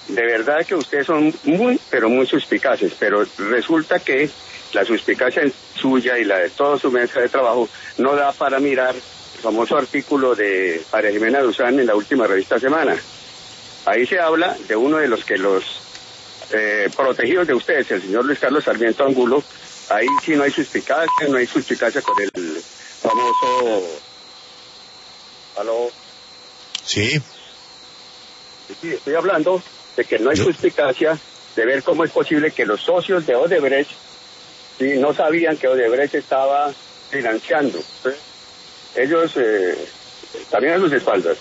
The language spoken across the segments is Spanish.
de verdad que ustedes son muy, pero muy suspicaces, pero resulta que la suspicacia suya y la de toda su mesa de trabajo no da para mirar el famoso artículo de María Jimena Duzán en la última revista Semana. Ahí se habla de uno de los que los protegidos de ustedes, el señor Luis Carlos Sarmiento Angulo. Ahí sí no hay suspicacia con el famoso... ¿Aló? Sí. Sí, estoy hablando de que no hay suspicacia de ver cómo es posible que los socios de Odebrecht sí, no sabían que Odebrecht estaba financiando. ¿Sí? Ellos también a sus espaldas.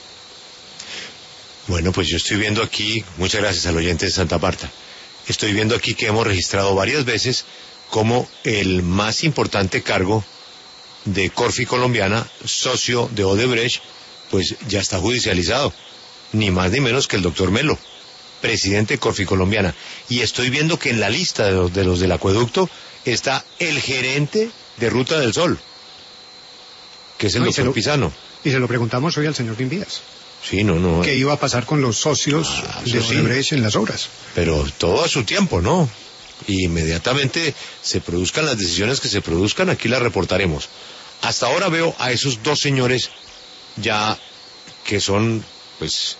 Bueno, pues yo estoy viendo aquí, muchas gracias al oyente de Santa Marta, estoy viendo aquí que hemos registrado varias veces como el más importante cargo de Corfi Colombiana, socio de Odebrecht, pues ya está judicializado, ni más ni menos que el doctor Melo, presidente de Corfi Colombiana. Y estoy viendo que en la lista de los del acueducto está el gerente de Ruta del Sol, que es el doctor Pisano. Y se lo preguntamos hoy al señor Dimvías. Sí, no. ¿Qué iba a pasar con los socios de Odebrecht en las obras? Pero todo a su tiempo, ¿no? Y inmediatamente se produzcan las decisiones que se produzcan, aquí las reportaremos. Hasta ahora veo a esos dos señores ya que son, pues,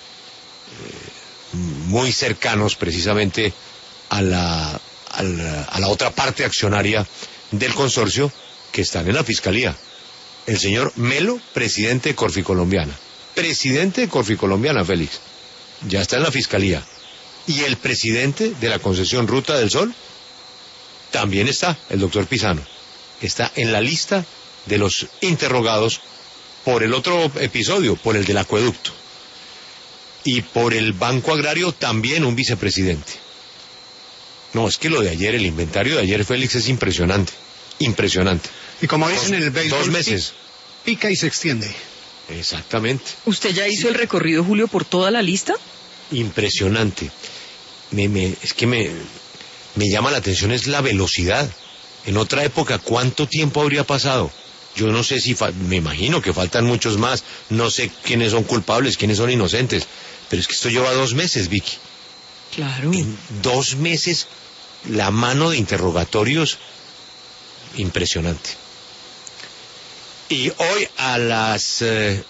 muy cercanos precisamente a la otra parte accionaria del consorcio, que están en la fiscalía. El señor Melo, presidente de Corfi Colombiana. Presidente de Corfi Colombiana, Félix. Ya está en la fiscalía. Y el presidente de la concesión Ruta del Sol también está, el doctor Pisano. Está en la lista de los interrogados por el otro episodio, por el del acueducto. Y por el Banco Agrario también un vicepresidente. No, es que lo de ayer, el inventario de ayer, Félix, es impresionante. Impresionante. Y como dicen en el béisbol, 2 meses. Pica y se extiende. Exactamente. ¿Usted ya hizo el recorrido, Julio, por toda la lista? Impresionante. Es que me llama la atención es la velocidad. En otra época, ¿cuánto tiempo habría pasado? Yo no sé si... me imagino que faltan muchos más. No sé quiénes son culpables, quiénes son inocentes. Pero es que esto lleva 2 meses, Vicky. Claro. En 2 meses, la mano de interrogatorios... impresionante. Y hoy a las